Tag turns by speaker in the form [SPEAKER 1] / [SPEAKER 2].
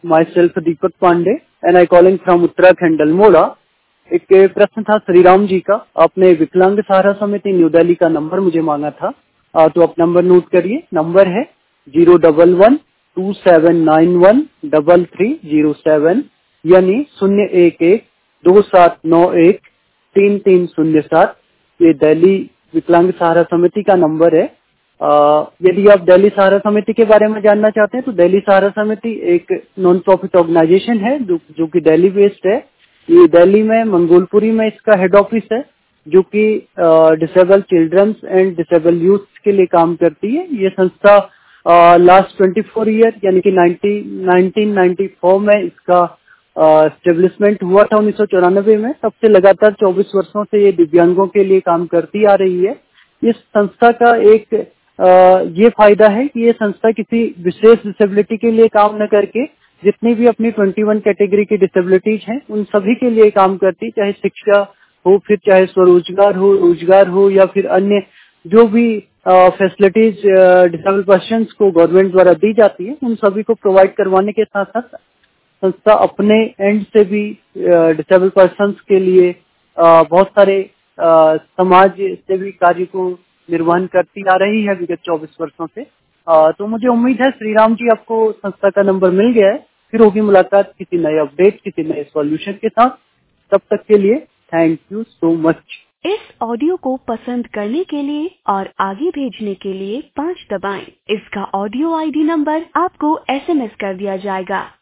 [SPEAKER 1] myself Deepak Pandey and I calling from Uttarakhand Almora. एक प्रश्न था श्रीराम जी का। आपने विकलांग सहारा समिति न्यू दिल्ली का नंबर मुझे मांगा था, तो आप नंबर नोट करिए। नंबर है 01127913307 यानी 01127913307। ये दिल्ली विकलांग सहारा समिति का नंबर है। यदि आप दिल्ली सहारा समिति के बारे में जानना चाहते हैं तो दिल्ली सहारा समिति एक नॉन प्रॉफिट ऑर्गेनाइजेशन है जो कि दिल्ली बेस्ड है। ये दिल्ली में मंगोलपुरी में इसका हेड ऑफिस है, जो कि disable childrens and disable youth के लिए काम करती है। ये संस्था लास्ट 24 ईयर यानी कि 1994 में इसका एस्टेब्लिशमेंट हुआ था 1994 में। तब से लगातार 24 वर्षों से ये दिव्यांगों के लिए काम करती आ रही है। इस संस्था का एक ये फायदा है कि ये संस्था किसी विशेष डिसेबिलिटी के लिए काम न करके जितनी भी अपनी 21 कैटेगरी की डिसेबिलिटीज हैं उन सभी के लिए काम करती, चाहे शिक्षा हो, फिर चाहे स्वरोजगार हो, रोजगार हो, या फिर अन्य जो भी फैसिलिटीज डिसेबल पर्सन्स को गवर्नमेंट द्वारा दी जाती है उन सभी को प्रोवाइड करवाने के साथ साथ संस्था अपने एंड से भी डिसेबल पर्सन्स के लिए बहुत सारे समाज सेवी कार्य को निर्वहन करती आ रही है विगत 24 वर्षों से। तो मुझे उम्मीद है श्रीराम जी आपको संस्था का नंबर मिल गया है। फिर होगी मुलाकात किसी नए अपडेट, किसी नए सॉल्यूशन के साथ। तब तक के लिए थैंक यू सो मच।
[SPEAKER 2] इस ऑडियो को पसंद करने के लिए और आगे भेजने के लिए 5 दबाएं। इसका ऑडियो आईडी नंबर आपको SMS कर दिया जाएगा।